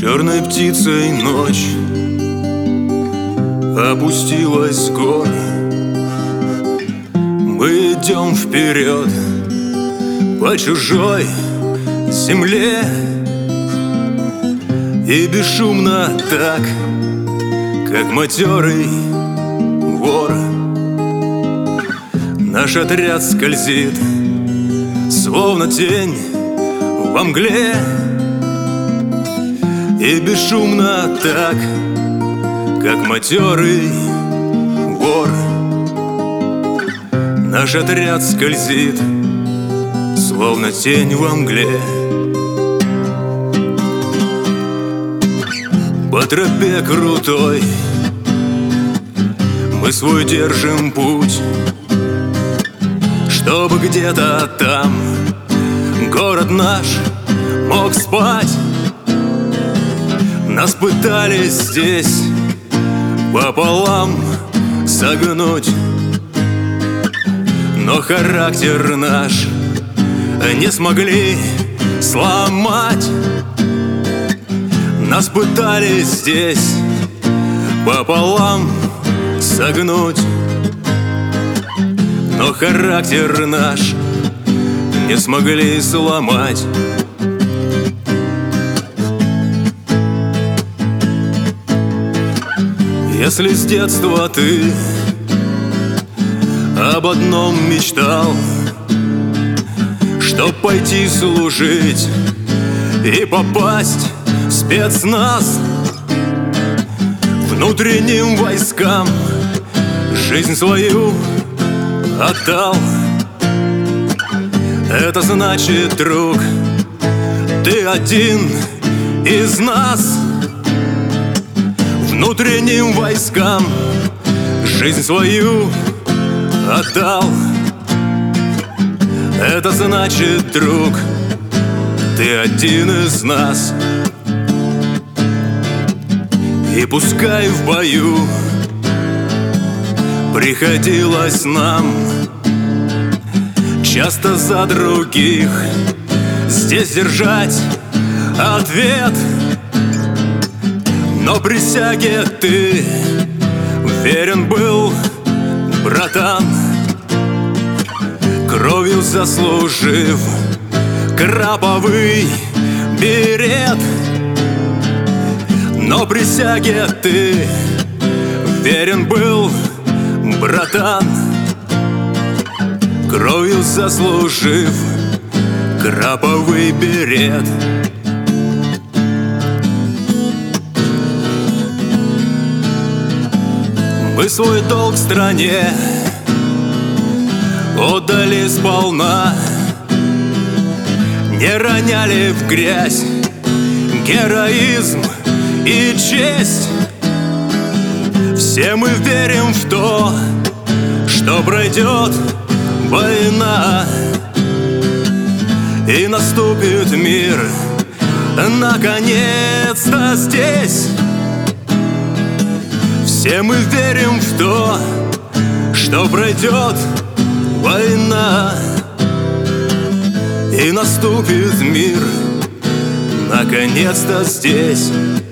Черной птицей ночь опустилась с гор. Мы идем вперед по чужой земле, и бесшумно так, как матерый вор, наш отряд скользит, словно тень во мгле. И бесшумно так, как матерый вор, наш отряд скользит, словно тень во мгле. По тропе крутой мы свой держим путь, чтобы где-то там город наш мог спать. Нас пытались здесь пополам согнуть, но характер наш не смогли сломать. Нас пытались здесь пополам согнуть, но характер наш не смогли сломать. Если с детства ты об одном мечтал, чтоб пойти служить и попасть в спецназ, внутренним войскам жизнь свою отдал, это значит, друг, ты один из нас. Внутренним войскам жизнь свою отдал, это значит, друг, ты один из нас. И пускай в бою приходилось нам часто за других здесь держать ответ, но присяге ты верен был, братан, кровью заслужив краповый берет. Но присяге ты верен был, братан, кровью заслужив краповый берет. Мы свой долг стране отдали сполна, не роняли в грязь героизм и честь. Все мы верим в то, что пройдет война и наступит мир наконец-то здесь. Все мы верим в то, что пройдет война и наступит мир наконец-то здесь.